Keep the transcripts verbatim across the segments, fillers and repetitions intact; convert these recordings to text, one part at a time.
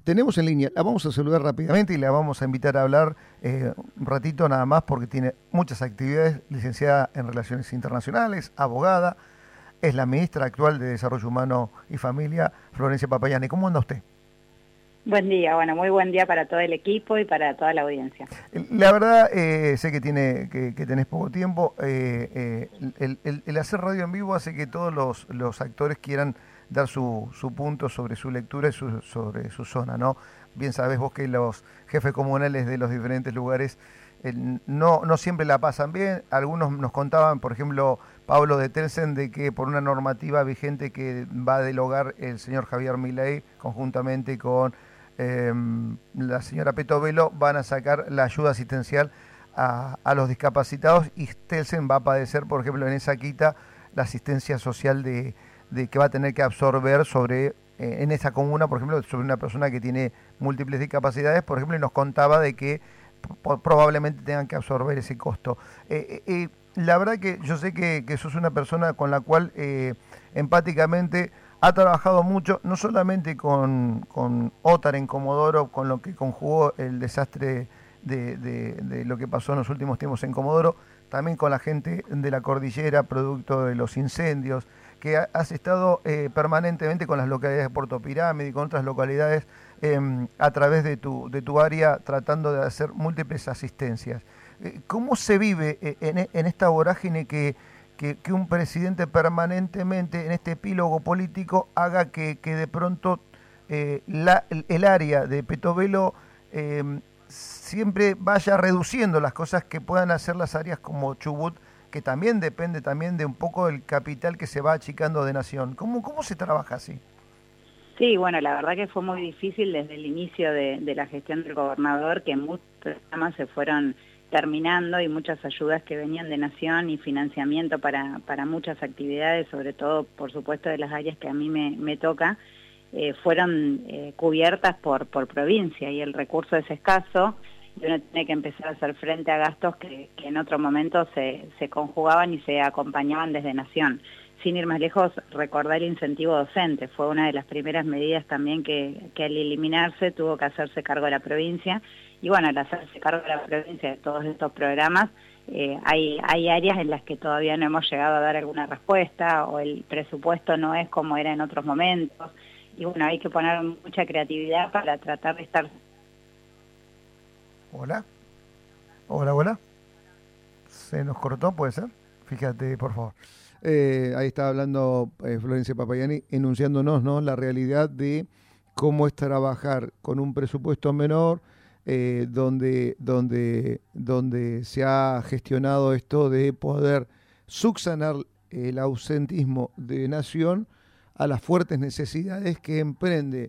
tenemos en línea, la vamos a saludar rápidamente y la vamos a invitar a hablar eh, un ratito nada más porque tiene muchas actividades, licenciada en Relaciones Internacionales, abogada, es la ministra actual de Desarrollo Humano y Familia, Florencia Papayani. ¿Cómo anda usted? Buen día, bueno, muy buen día para todo el equipo y para toda la audiencia. La verdad, eh, sé que tiene que, que tenés poco tiempo, eh, eh, el, el, el hacer radio en vivo hace que todos los, los actores quieran dar su, su punto sobre su lectura y su, sobre su zona, ¿no? Bien sabés vos que los jefes comunales de los diferentes lugares eh, no, no siempre la pasan bien. Algunos nos contaban, por ejemplo, Pablo de Telsen, de que por una normativa vigente que va a derogar el señor Javier Milei, conjuntamente con eh, la señora Petovelo, van a sacar la ayuda asistencial a, a los discapacitados, y Telsen va a padecer, por ejemplo, en esa quita, la asistencia social de de que va a tener que absorber sobre, eh, en esa comuna, por ejemplo, sobre una persona que tiene múltiples discapacidades, por ejemplo, y nos contaba de que probablemente tengan que absorber ese costo. Eh, eh, la verdad que yo sé que, que sos una persona con la cual eh, empáticamente ha trabajado mucho, no solamente con, con Otar en Comodoro, con lo que conjugó el desastre de, de, de lo que pasó en los últimos tiempos en Comodoro, también con la gente de la cordillera, producto de los incendios, que has estado eh, permanentemente con las localidades de Puerto Pirámide y con otras localidades eh, a través de tu, de tu área, tratando de hacer múltiples asistencias. Eh, ¿Cómo se vive eh, en, en esta vorágine que, que, que un presidente permanentemente en este epílogo político haga que, que de pronto eh, la, el, el área de Petovelo eh, siempre vaya reduciendo las cosas que puedan hacer las áreas como Chubut, que también depende también de un poco del capital que se va achicando de Nación? ¿Cómo, cómo se trabaja así? Sí, bueno, la verdad que fue muy difícil desde el inicio de, de la gestión del gobernador, que muchos programas se fueron terminando y muchas ayudas que venían de Nación y financiamiento para, para muchas actividades, sobre todo, por supuesto, de las áreas que a mí me, me toca, eh, fueron eh, cubiertas por, por provincia, y el recurso es escaso. Y uno tiene que empezar a hacer frente a gastos que, que en otro momento se, se conjugaban y se acompañaban desde Nación. Sin ir más lejos, recordar el incentivo docente fue una de las primeras medidas también que, que al eliminarse tuvo que hacerse cargo de la provincia. Y bueno, al hacerse cargo de la provincia de todos estos programas, eh, hay, hay áreas en las que todavía no hemos llegado a dar alguna respuesta, o el presupuesto no es como era en otros momentos. Y bueno, hay que poner mucha creatividad para tratar de estar... Hola, hola, hola. Se nos cortó, puede ser. Fíjate, por favor. Eh, ahí está hablando eh, Florencia Papayani, enunciándonos, ¿no?, la realidad de cómo es trabajar con un presupuesto menor, eh, donde, donde, donde se ha gestionado esto de poder subsanar el ausentismo de Nación a las fuertes necesidades que emprende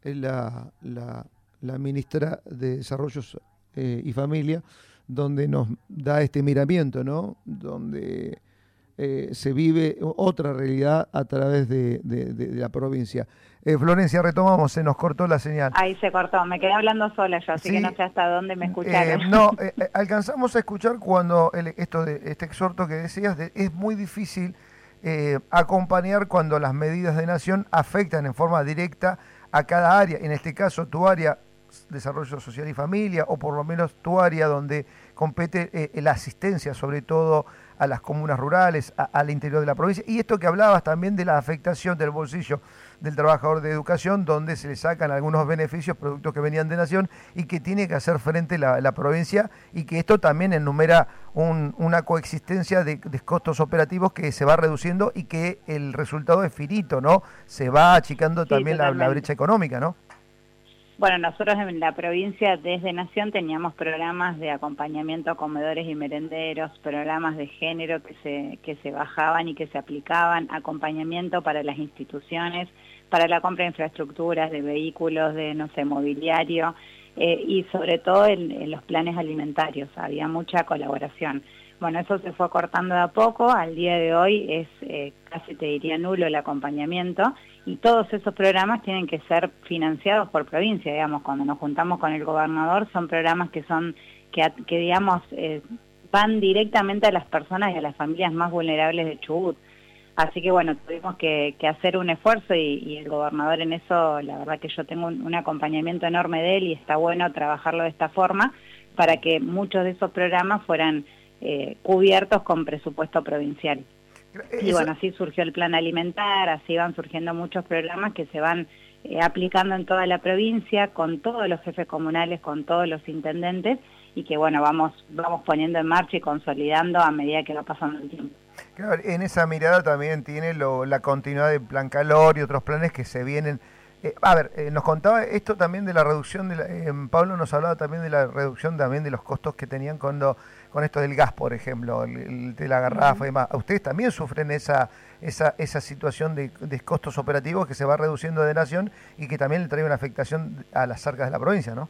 la, la, la ministra de Desarrollo Eh, y Familia, donde nos da este miramiento, ¿no?, donde eh, se vive otra realidad a través de, de, de, de la provincia. Eh, Florencia, retomamos, se nos cortó la señal. Ahí se cortó, me quedé hablando sola yo, así sí, que no sé hasta dónde me escucharon. Eh, no, eh, alcanzamos a escuchar cuando el, esto de este exhorto que decías, de, es muy difícil eh, acompañar cuando las medidas de Nación afectan en forma directa a cada área, en este caso tu área, Desarrollo Social y Familia, o por lo menos tu área donde compete eh, la asistencia, sobre todo a las comunas rurales, a, al interior de la provincia, y esto que hablabas también de la afectación del bolsillo del trabajador de educación, donde se le sacan algunos beneficios, productos que venían de Nación, y que tiene que hacer frente la, la provincia, y que esto también enumera un, una coexistencia de, de costos operativos que se va reduciendo y que el resultado es finito, ¿no? Se va achicando Sí, también la, la brecha económica, ¿no? Bueno, nosotros en la provincia desde Nación teníamos programas de acompañamiento a comedores y merenderos, programas de género que se, que se bajaban y que se aplicaban, acompañamiento para las instituciones, para la compra de infraestructuras, de vehículos, de, no sé, mobiliario, eh, y sobre todo en, en los planes alimentarios, había mucha colaboración. Bueno, eso se fue cortando de a poco, al día de hoy es eh, casi te diría nulo el acompañamiento, y todos esos programas tienen que ser financiados por provincia, digamos, cuando nos juntamos con el gobernador son programas que son, que, que digamos, eh, van directamente a las personas y a las familias más vulnerables de Chubut. Así que bueno, tuvimos que, que hacer un esfuerzo y, y el gobernador en eso, la verdad que yo tengo un, un acompañamiento enorme de él y está bueno trabajarlo de esta forma para que muchos de esos programas fueran eh, cubiertos con presupuesto provincial. Y bueno, así surgió el plan alimentar, así van surgiendo muchos programas que se van eh, aplicando en toda la provincia, con todos los jefes comunales, con todos los intendentes, y que bueno, vamos, vamos poniendo en marcha y consolidando a medida que va pasando el tiempo. Claro, en esa mirada también tiene lo, la continuidad del Plan Calor y otros planes que se vienen. Eh, a ver, eh, nos contaba esto también de la reducción, de la, eh, Pablo nos hablaba también de la reducción también de los costos que tenían cuando, con esto del gas, por ejemplo, el, el de la garrafa y demás. ¿Ustedes también sufren esa esa esa situación de, de costos operativos que se va reduciendo de nación y que también le trae una afectación a las arcas de la provincia, ¿no?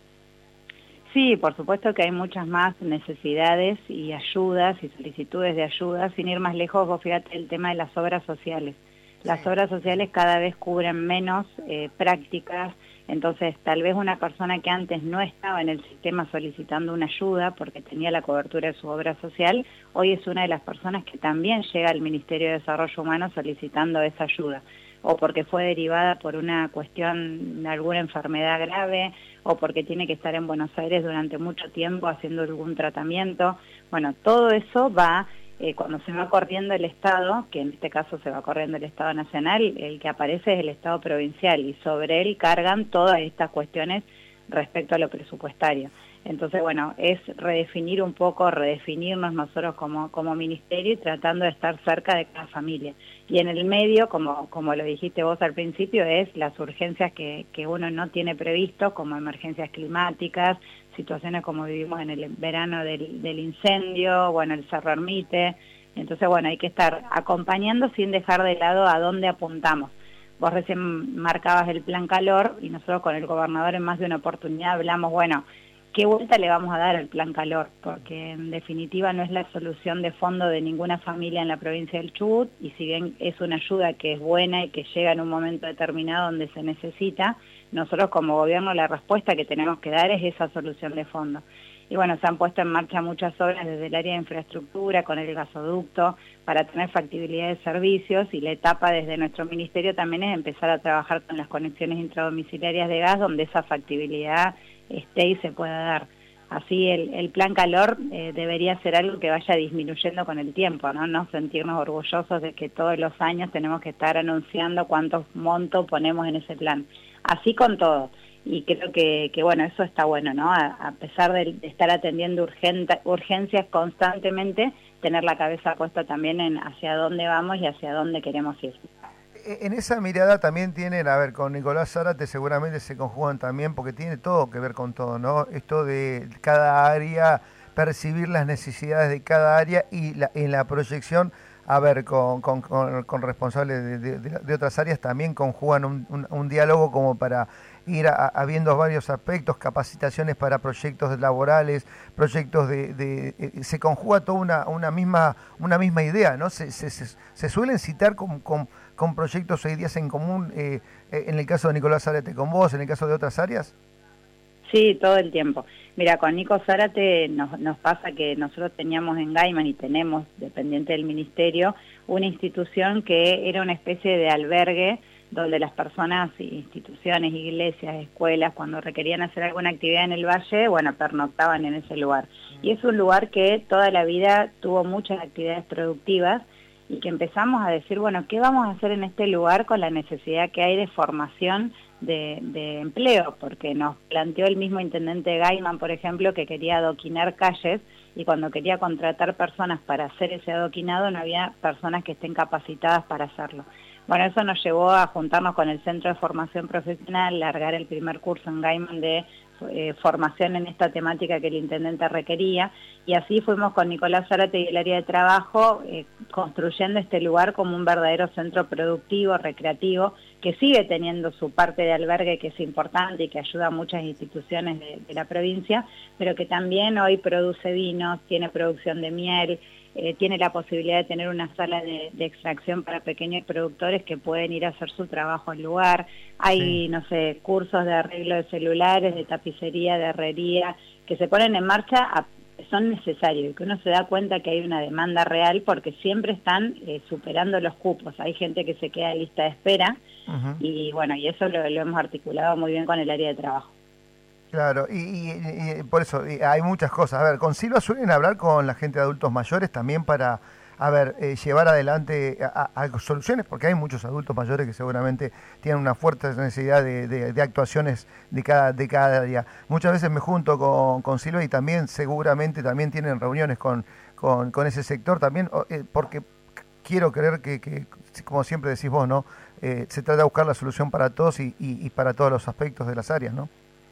Sí, por supuesto que hay muchas más necesidades y ayudas y solicitudes de ayuda. Sin ir más lejos, vos fíjate el tema de las obras sociales. Las sí. obras sociales cada vez cubren menos eh, prácticas, entonces tal vez una persona que antes no estaba en el sistema solicitando una ayuda porque tenía la cobertura de su obra social, hoy es una de las personas que también llega al Ministerio de Desarrollo Humano solicitando esa ayuda, o porque fue derivada por una cuestión de alguna enfermedad grave, o porque tiene que estar en Buenos Aires durante mucho tiempo haciendo algún tratamiento. Bueno, todo eso va, eh, cuando se va corriendo el Estado, que en este caso se va corriendo el Estado Nacional, el que aparece es el Estado Provincial, y sobre él cargan todas estas cuestiones respecto a lo presupuestario. Entonces, bueno, es redefinir un poco, redefinirnos nosotros como, como ministerio y tratando de estar cerca de cada familia. Y en el medio, como, como lo dijiste vos al principio, es las urgencias que, que uno no tiene previsto, como emergencias climáticas, situaciones como vivimos en el verano del, del incendio, bueno, el Cerro Ermite. Entonces, bueno, hay que estar acompañando sin dejar de lado a dónde apuntamos. Vos recién marcabas el Plan Calor y nosotros con el gobernador en más de una oportunidad hablamos, bueno, ¿qué vuelta le vamos a dar al Plan Calor? Porque en definitiva no es la solución de fondo de ninguna familia en la provincia del Chubut, y si bien es una ayuda que es buena y que llega en un momento determinado donde se necesita, nosotros como gobierno la respuesta que tenemos que dar es esa solución de fondo. Y bueno, se han puesto en marcha muchas obras desde el área de infraestructura, con el gasoducto, para tener factibilidad de servicios, y la etapa desde nuestro ministerio también es empezar a trabajar con las conexiones intradomiciliarias de gas, donde esa factibilidad esté y se pueda dar. Así el, el Plan Calor eh, debería ser algo que vaya disminuyendo con el tiempo, ¿no? No sentirnos orgullosos de que todos los años tenemos que estar anunciando cuántos montos ponemos en ese plan. Así con todo. Y creo que, que bueno, eso está bueno, ¿no? A, a pesar de, de estar atendiendo urgenta, urgencias constantemente, tener la cabeza puesta también en hacia dónde vamos y hacia dónde queremos ir. En esa mirada también tienen, a ver, con Nicolás Zárate seguramente se conjugan también, porque tiene todo que ver con todo, ¿no? Esto de cada área, percibir las necesidades de cada área y la, en la proyección, a ver, con, con, con, con responsables de, de, de otras áreas también conjugan un, un, un diálogo como para ir a, a viendo varios aspectos, capacitaciones para proyectos laborales, proyectos de... de eh, se conjuga toda una, una, misma, una misma idea, ¿no? Se, se, se, se suelen citar con, con, con proyectos o ideas en común, eh, en el caso de Nicolás Zárate con vos, en el caso de otras áreas. Sí, todo el tiempo. Mira, con Nico Zárate nos, nos pasa que nosotros teníamos en Gaiman y tenemos, dependiente del ministerio, una institución que era una especie de albergue donde las personas, instituciones, iglesias, escuelas, cuando requerían hacer alguna actividad en el valle, bueno, pernoctaban en ese lugar. Y es un lugar que toda la vida tuvo muchas actividades productivas y que empezamos a decir, bueno, ¿qué vamos a hacer en este lugar con la necesidad que hay de formación de, de empleo? Porque nos planteó el mismo intendente Gaiman, por ejemplo, que quería adoquinar calles, y cuando quería contratar personas para hacer ese adoquinado no había personas que estén capacitadas para hacerlo. Bueno, eso nos llevó a juntarnos con el Centro de Formación Profesional, largar el primer curso en Gaiman de eh, formación en esta temática que el intendente requería, y así fuimos con Nicolás Zárate y el área de trabajo eh, construyendo este lugar como un verdadero centro productivo, recreativo, que sigue teniendo su parte de albergue, que es importante y que ayuda a muchas instituciones de, de la provincia, pero que también hoy produce vinos, tiene producción de miel, Eh, tiene la posibilidad de tener una sala de, de extracción para pequeños productores que pueden ir a hacer su trabajo al lugar. Hay, sí. no sé, cursos de arreglo de celulares, de tapicería, de herrería, que se ponen en marcha a son necesarios y que uno se da cuenta que hay una demanda real porque siempre están eh, superando los cupos. Hay gente que se queda en lista de espera uh-huh. y bueno, y eso lo, lo hemos articulado muy bien con el área de trabajo. Claro, y, y, y por eso y hay muchas cosas. A ver, con Silva suelen hablar con la gente de adultos mayores también para, a ver, eh, llevar adelante a, a soluciones, porque hay muchos adultos mayores que seguramente tienen una fuerte necesidad de, de, de actuaciones de cada, de cada área. Muchas veces me junto con, con Silva y también seguramente también tienen reuniones con, con, con ese sector también, eh, porque quiero creer que, que, como siempre decís vos, ¿no? Eh, se trata de buscar la solución para todos y, y, y para todos los aspectos de las áreas, ¿no?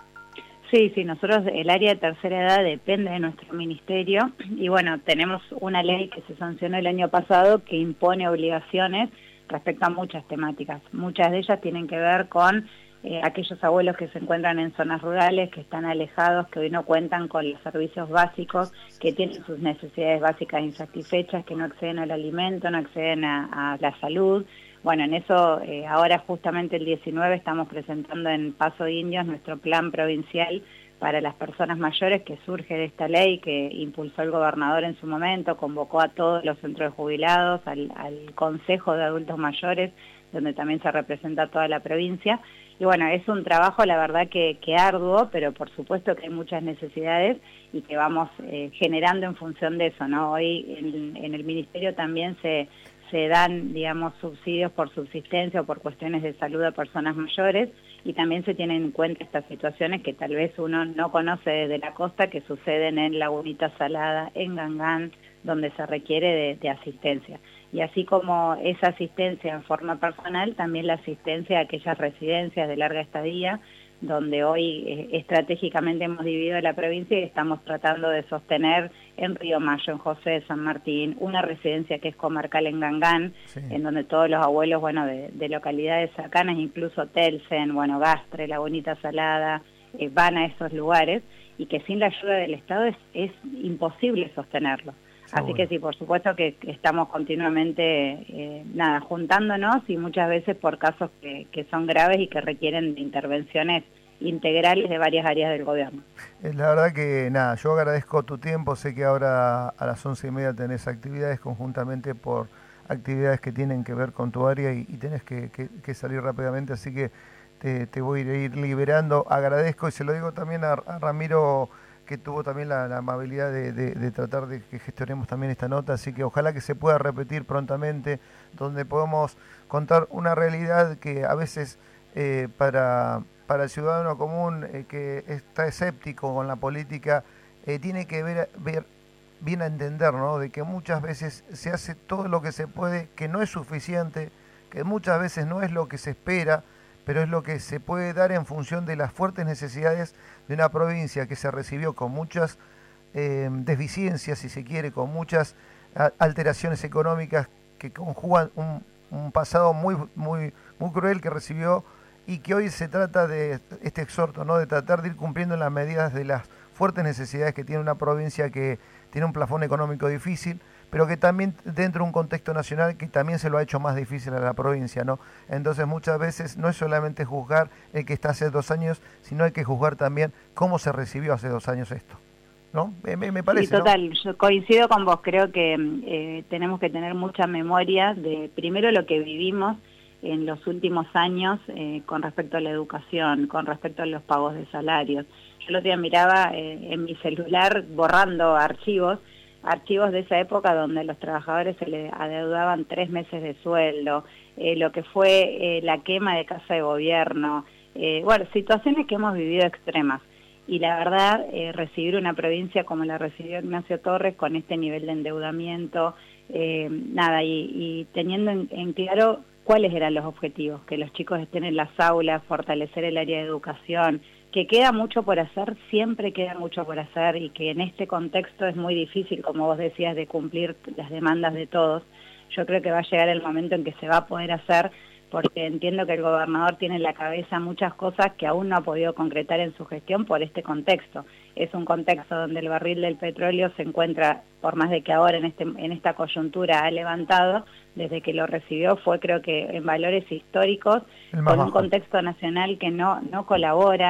Sí, sí, nosotros, el área de tercera edad depende de nuestro ministerio y bueno, tenemos una ley que se sancionó el año pasado que impone obligaciones respecto a muchas temáticas. Muchas de ellas tienen que ver con eh, aquellos abuelos que se encuentran en zonas rurales, que están alejados, que hoy no cuentan con los servicios básicos, que tienen sus necesidades básicas insatisfechas, que no acceden al alimento, no acceden a, a la salud. Bueno, en eso eh, ahora justamente el diecinueve estamos presentando en Paso de Indios nuestro plan provincial para las personas mayores que surge de esta ley que impulsó el gobernador en su momento, convocó a todos los centros de jubilados, al, al Consejo de Adultos Mayores, donde también se representa toda la provincia. Y bueno, es un trabajo la verdad que, que arduo, pero por supuesto que hay muchas necesidades y que vamos eh, generando en función de eso, ¿no? Hoy en, en el Ministerio también se... se dan, digamos, subsidios por subsistencia o por cuestiones de salud a personas mayores y también se tienen en cuenta estas situaciones que tal vez uno no conoce desde la costa, que suceden en Lagunita Salada, en Gangán, donde se requiere de, de asistencia. Y así como esa asistencia en forma personal, también la asistencia a aquellas residencias de larga estadía, donde hoy eh, estratégicamente hemos dividido la provincia y estamos tratando de sostener en Río Mayo, en José de San Martín, una residencia que es comarcal en Gangán, sí. en donde todos los abuelos, bueno, de, de localidades cercanas, incluso Telsen, bueno, Gastre, Lagunita Salada, eh, van a esos lugares y que sin la ayuda del Estado es, es imposible sostenerlo. Así bueno. que sí, por supuesto que, que estamos continuamente, eh, nada, juntándonos y muchas veces por casos que, que son graves y que requieren de intervenciones integrales de varias áreas del gobierno. La verdad que nada, yo agradezco tu tiempo, sé que ahora a las once y media tenés actividades conjuntamente por actividades que tienen que ver con tu área y, y tenés que, que, que salir rápidamente, así que te, te voy a ir liberando. Agradezco y se lo digo también a, a Ramiro, que tuvo también la, la amabilidad de, de, de tratar de que gestionemos también esta nota, así que ojalá que se pueda repetir prontamente, donde podamos contar una realidad que a veces eh, para, para el ciudadano común eh, que está escéptico con la política, eh, tiene que ver, ver bien a entender, ¿no? De que muchas veces se hace todo lo que se puede, que no es suficiente, que muchas veces no es lo que se espera, pero es lo que se puede dar en función de las fuertes necesidades de una provincia que se recibió con muchas eh, deficiencias, si se quiere, con muchas a, alteraciones económicas que conjugan un, un pasado muy, muy, muy cruel que recibió y que hoy se trata de este exhorto, ¿no? De tratar de ir cumpliendo en las medidas de las fuertes necesidades que tiene una provincia que tiene un plafón económico difícil, pero que también dentro de un contexto nacional que también se lo ha hecho más difícil a la provincia, ¿no? Entonces muchas veces no es solamente juzgar el que está hace dos años, sino hay que juzgar también cómo se recibió hace dos años esto, ¿no? Me, me, me parece, sí, total, ¿no? Yo coincido con vos, creo que eh, tenemos que tener mucha memoria de primero lo que vivimos en los últimos años eh, con respecto a la educación, con respecto a los pagos de salarios. Yo el otro día miraba eh, en mi celular borrando archivos, archivos de esa época donde a los trabajadores se les adeudaban tres meses de sueldo, eh, lo que fue eh, la quema de casa de gobierno, eh, bueno, situaciones que hemos vivido extremas. Y la verdad, eh, recibir una provincia como la recibió Ignacio Torres con este nivel de endeudamiento, eh, nada, y, y teniendo en, en claro cuáles eran los objetivos, que los chicos estén en las aulas, fortalecer el área de educación, que queda mucho por hacer, siempre queda mucho por hacer y que en este contexto es muy difícil, como vos decías, de cumplir las demandas de todos. Yo creo que va a llegar el momento en que se va a poder hacer, porque entiendo que el gobernador tiene en la cabeza muchas cosas que aún no ha podido concretar en su gestión por este contexto. Es un contexto donde el barril del petróleo se encuentra, por más de que ahora en, este, en esta coyuntura ha levantado, desde que lo recibió fue creo que en valores históricos, con un contexto nacional que no, no colabora.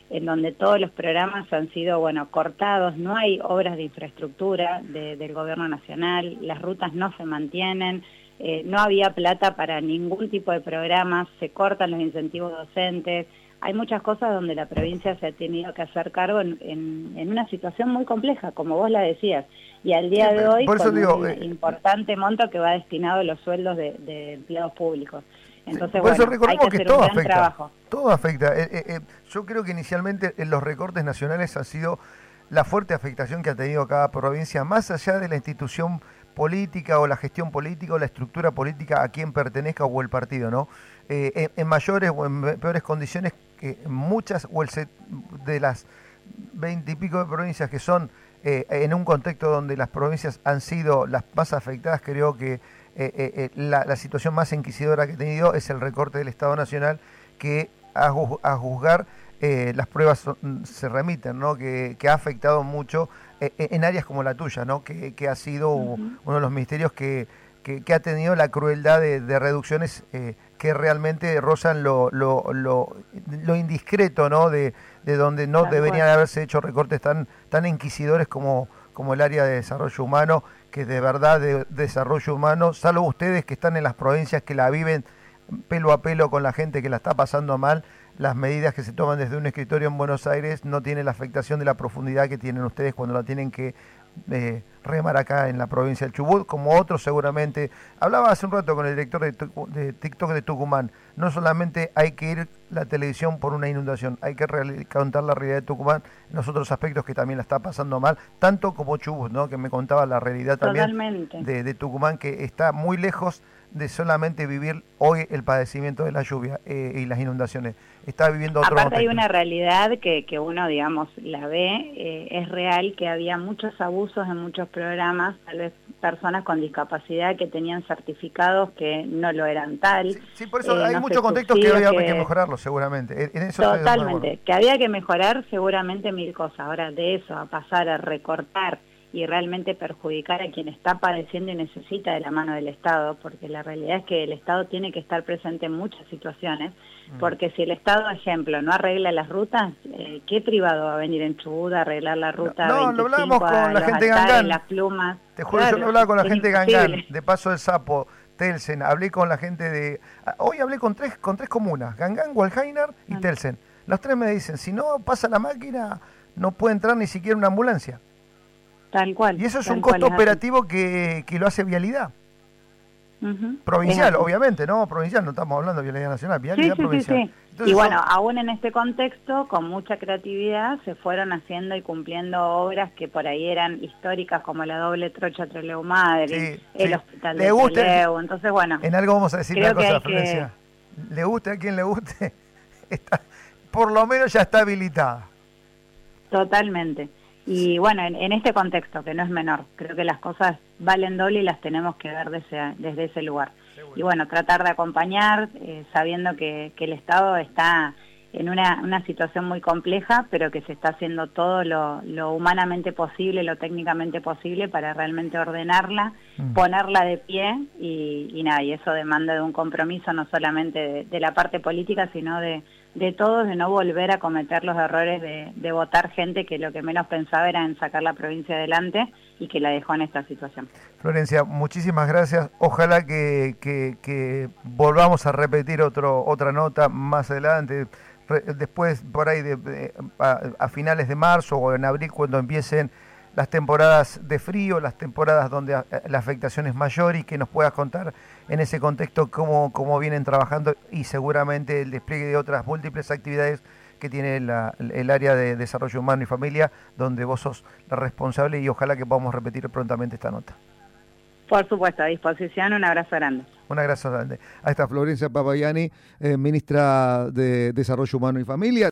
en donde todos los programas han sido, bueno, cortados, no hay obras de infraestructura de, del gobierno nacional, las rutas no se mantienen, eh, no había plata para ningún tipo de programas, se cortan los incentivos docentes, hay muchas cosas donde la provincia se ha tenido que hacer cargo en, en, en una situación muy compleja, como vos la decías, y al día sí, de hoy con digo, un eh, importante monto que va destinado a los sueldos de, de empleados públicos. Entonces, por eso bueno, recordemos hay que, que hacer todo un gran afecta, trabajo. todo afecta. Eh, eh, eh, yo creo que inicialmente en los recortes nacionales ha sido la fuerte afectación que ha tenido cada provincia, más allá de la institución política o la gestión política o la estructura política a quien pertenezca o el partido, ¿no? Eh, en, en mayores o en peores condiciones que muchas o el set de las veinte y pico de provincias que son eh, en un contexto donde las provincias han sido las más afectadas, creo que Eh, eh, la, la situación más inquisidora que he tenido es el recorte del Estado Nacional, que a, a juzgar eh, las pruebas son, se remiten, ¿no? que, que ha afectado mucho eh, en áreas como la tuya, ¿no? que, que ha sido uh-huh. uno de los ministerios que, que, que ha tenido la crueldad de, de reducciones eh, que realmente rozan lo, lo, lo, lo indiscreto, ¿no? de, de donde no Tal deberían cual. haberse hecho recortes tan, tan inquisidores como, como el área de desarrollo humano, que de verdad de, de desarrollo humano, salvo ustedes que están en las provincias que la viven pelo a pelo con la gente que la está pasando mal, las medidas que se toman desde un escritorio en Buenos Aires no tienen la afectación de la profundidad que tienen ustedes cuando la tienen que eh, remar acá en la provincia del Chubut, como otros seguramente. Hablaba hace un rato con el director de, de TikTok de Tucumán, no solamente hay que ir la televisión por una inundación, hay que contar la realidad de Tucumán en los otros aspectos que también la está pasando mal, tanto como Chubut, ¿no? que me contaba la realidad también de, de Tucumán, que está muy lejos de solamente vivir hoy el padecimiento de la lluvia eh, y las inundaciones. Está viviendo otro Aparte contexto. Hay una realidad que, que uno, digamos, la ve, eh, es real que había muchos abusos en muchos programas, tal vez personas con discapacidad que tenían certificados que no lo eran tal. Sí, sí por eso eh, hay no muchos contextos que había que, que mejorarlo seguramente. En eso totalmente, que había que mejorar seguramente mil cosas. Ahora de eso a pasar a recortar y realmente perjudicar a quien está padeciendo y necesita de la mano del Estado, porque la realidad es que el Estado tiene que estar presente en muchas situaciones, porque si el Estado, ejemplo, no arregla las rutas, eh, ¿qué privado va a venir en Chubut a arreglar la ruta no, veinticinco, lo hablábamos con la gente de altares, Gangán, las plumas? Te juro, Claro, yo lo hablaba con la gente de Gangán, de Paso del Sapo, Telsen, hablé con la gente de... Hoy hablé con tres con tres comunas, Gangán, Hualhainar y ah. Telsen. Los tres me dicen, si no pasa la máquina, no puede entrar ni siquiera una ambulancia. Tal cual. Y eso es un costo operativo que, que lo hace Vialidad. Uh-huh. Provincial, obviamente, ¿no? Provincial, no estamos hablando de Vialidad Nacional, Vialidad sí, sí, provincial. Sí, sí. Entonces, y bueno, son... aún en este contexto, con mucha creatividad, se fueron haciendo y cumpliendo obras que por ahí eran históricas, como la doble trocha Trelew Madrid, sí, el sí. hospital le de guste, Trelew. Entonces, bueno. En algo vamos a decir una cosa, Florencia. Que... Le guste a quien le guste, está, por lo menos ya está habilitada. Totalmente. Y bueno, en, en este contexto, que no es menor, creo que las cosas valen doble y las tenemos que ver desde, desde ese lugar. Seguro. Y bueno, tratar de acompañar, eh, sabiendo que, que el Estado está en una, una situación muy compleja, pero que se está haciendo todo lo, lo humanamente posible, lo técnicamente posible para realmente ordenarla, mm. ponerla de pie y, y nada, y eso demanda de un compromiso no solamente de, de la parte política, sino de, de todos, de no volver a cometer los errores de, de votar gente que lo que menos pensaba era en sacar la provincia adelante y que la dejó en esta situación. Florencia, muchísimas gracias. Ojalá que, que, que volvamos a repetir otro, otra nota más adelante. Después, por ahí, de, de, a, a finales de marzo o en abril, cuando empiecen las temporadas de frío, las temporadas donde a, la afectación es mayor, y que nos puedas contar en ese contexto cómo, cómo vienen trabajando y seguramente el despliegue de otras múltiples actividades que tiene la, el área de desarrollo humano y familia, donde vos sos la responsable, y ojalá que podamos repetir prontamente esta nota. Por supuesto, a disposición, un abrazo grande. Un abrazo grande. Ahí está Florencia Papayani, eh, ministra de Desarrollo Humano y Familia.